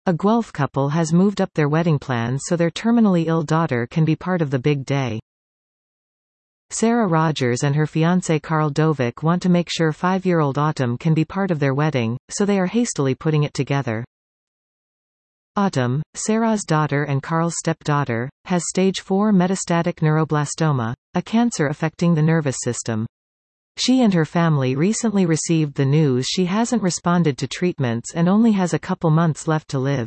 A Guelph couple has moved up their wedding plans so their terminally ill daughter can be part of the big day. Sarah Rogers and her fiancé Karl Dovik want to make sure 5-year-old Autumn can be part of their wedding, so they are hastily putting it together. Autumn, Sarah's daughter and Karl's stepdaughter, has stage 4 metastatic neuroblastoma, a cancer affecting the nervous system. She and her family recently received the news she hasn't responded to treatments and only has a couple months left to live.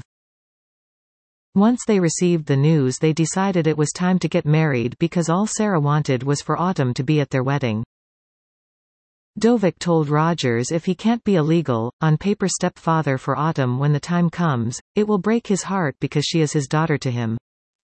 Once they received the news, they decided it was time to get married because all Sarah wanted was for Autumn to be at their wedding. Dovik told Rogers if he can't be a legal, on-paper stepfather for Autumn when the time comes, it will break his heart because she is his daughter to him.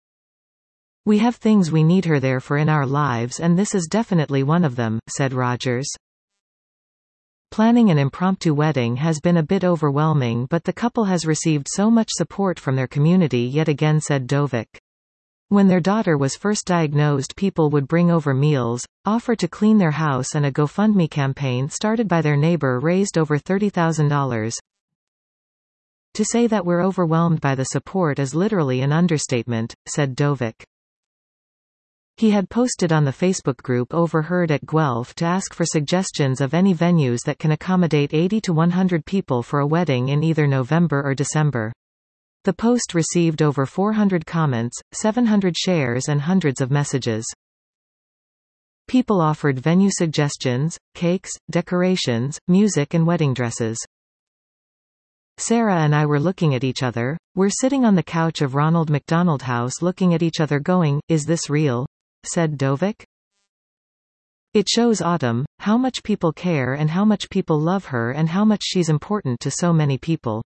"We have things we need her there for in our lives and this is definitely one of them," said Rogers. Planning an impromptu wedding has been a bit overwhelming, but the couple has received so much support from their community yet again, said Dovik. When their daughter was first diagnosed, people would bring over meals, offer to clean their house, and a GoFundMe campaign started by their neighbor raised over $30,000. "To say that we're overwhelmed by the support is literally an understatement," said Dovik. He had posted on the Facebook group Overheard at Guelph to ask for suggestions of any venues that can accommodate 80 to 100 people for a wedding in either November or December. The post received over 400 comments, 700 shares and hundreds of messages. People offered venue suggestions, cakes, decorations, music and wedding dresses. "Sarah and I were looking at each other. We're sitting on the couch of Ronald McDonald House looking at each other going, is this real?" said Dovik. "It shows Autumn, how much people care and how much people love her and how much she's important to so many people."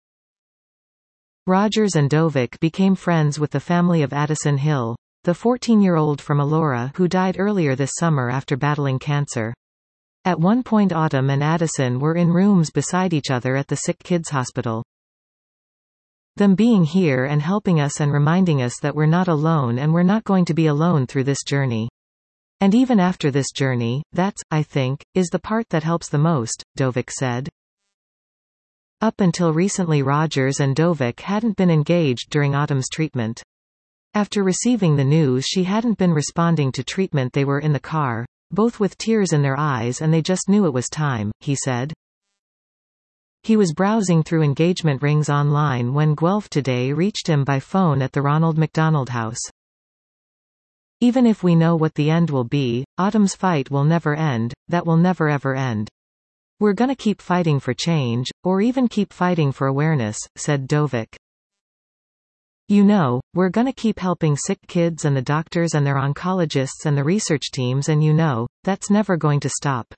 Rogers and Dovik became friends with the family of Addison Hill, the 14-year-old from Elora who died earlier this summer after battling cancer. At one point Autumn and Addison were in rooms beside each other at the Sick Kids Hospital. "Them being here and helping us and reminding us that we're not alone and we're not going to be alone through this journey. And even after this journey, that's, I think, is the part that helps the most," Dovik said. Up until recently Rogers and Dovik hadn't been engaged during Autumn's treatment. After receiving the news she hadn't been responding to treatment. They were in the car, both with tears in their eyes, and they just knew it was time, he said. He was browsing through engagement rings online when Guelph Today reached him by phone at the Ronald McDonald House. "Even if we know what the end will be, Autumn's fight will never end, that will never ever end. We're gonna keep fighting for change, or even keep fighting for awareness," said Dovik. "You know, we're gonna keep helping sick kids and the doctors and their oncologists and the research teams, and you know, that's never going to stop."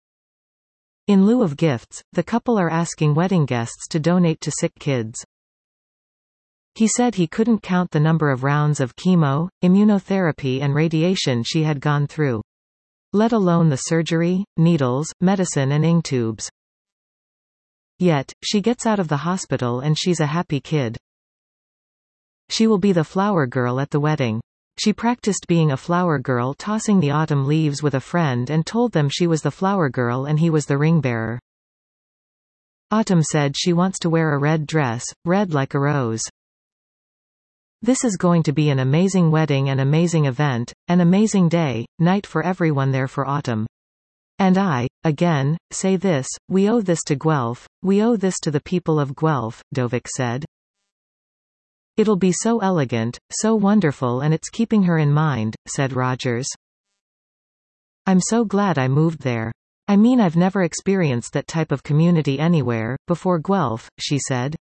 In lieu of gifts, the couple are asking wedding guests to donate to sick kids. He said he couldn't count the number of rounds of chemo, immunotherapy and radiation she had gone through. Let alone the surgery, needles, medicine and ink tubes. Yet, she gets out of the hospital and she's a happy kid. She will be the flower girl at the wedding. She practiced being a flower girl, tossing the autumn leaves with a friend, and told them she was the flower girl and he was the ring bearer. Autumn said she wants to wear a red dress, red like a rose. "This is going to be an amazing wedding, an amazing event, an amazing day, night for everyone there for Autumn. And I, again, say this, we owe this to Guelph, we owe this to the people of Guelph," Dovik said. "It'll be so elegant, so wonderful, and it's keeping her in mind," said Rogers. "I'm so glad I moved there. I mean, I've never experienced that type of community anywhere before Guelph," she said.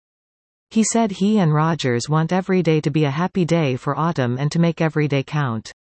He said he and Rogers want every day to be a happy day for Autumn and to make every day count.